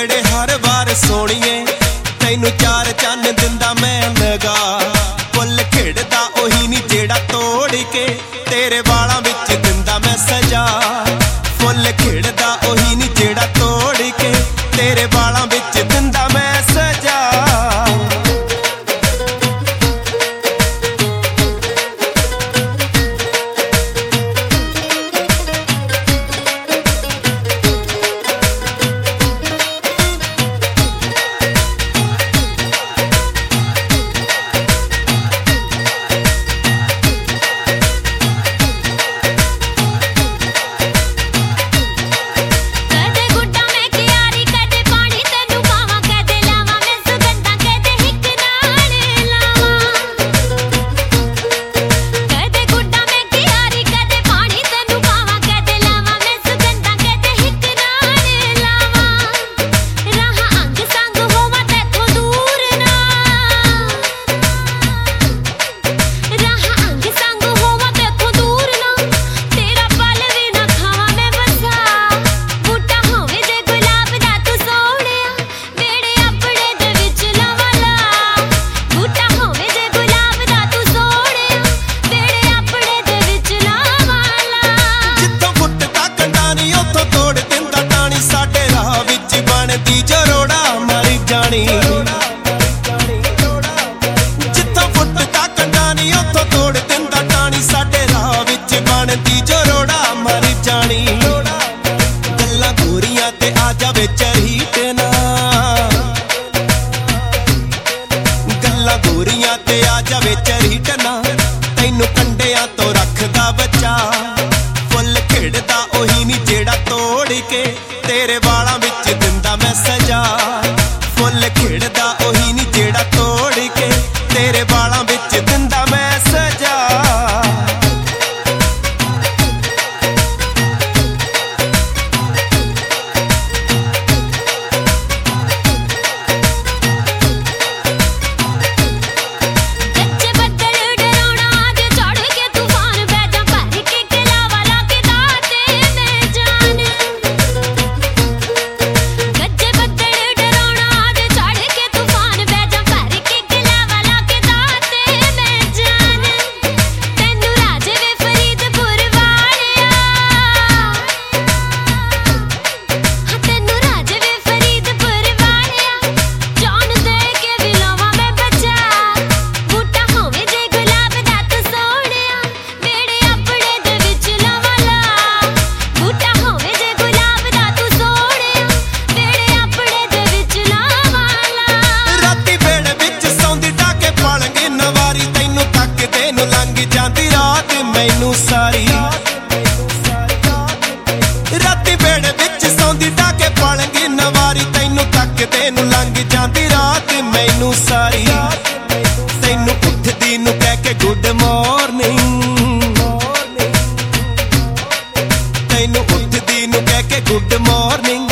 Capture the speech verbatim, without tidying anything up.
नेड़े हर बार सोणीए तैनू चार चन्न दिंदा मैं लगा फुल खिड़दा ओही नी जेड़ा तोड़ के तेरे वालां विच दिंदा मैं सजा फुल खिड़दा ओही नी जेड़ा तोड़ के तेरे वालां विच दिंदा मैं सजा जित्थों फुटदा कंडा नी उत्थों तोड़ दिंदा टाणी साडे राह विच बनदी जो रोड़ा मर जानी गल्लां गोरियां ते आ जावे चरीट ना गल्लां गोरियां ते आ जावे चरीट ना तैनू कंडियां तो रखदा बचा फुल खिड़दा ओही नी जेड़ा तोड़ के तेरे वालां विच दिंदा मैं सजा फुल खिड़दा ओही नी जेड़ा तोड़ के तेरे वालां विच दिंदा मैं सजा सारी राती बेड़े विच सौंदी डाके पलंगी नवारी तैनू तकदे नू लंघ जांदी रात मैनू सारी तैनू उठदी नू कह के गुड मॉर्निंग तैनू उठदी नू कह के गुड मॉर्निंग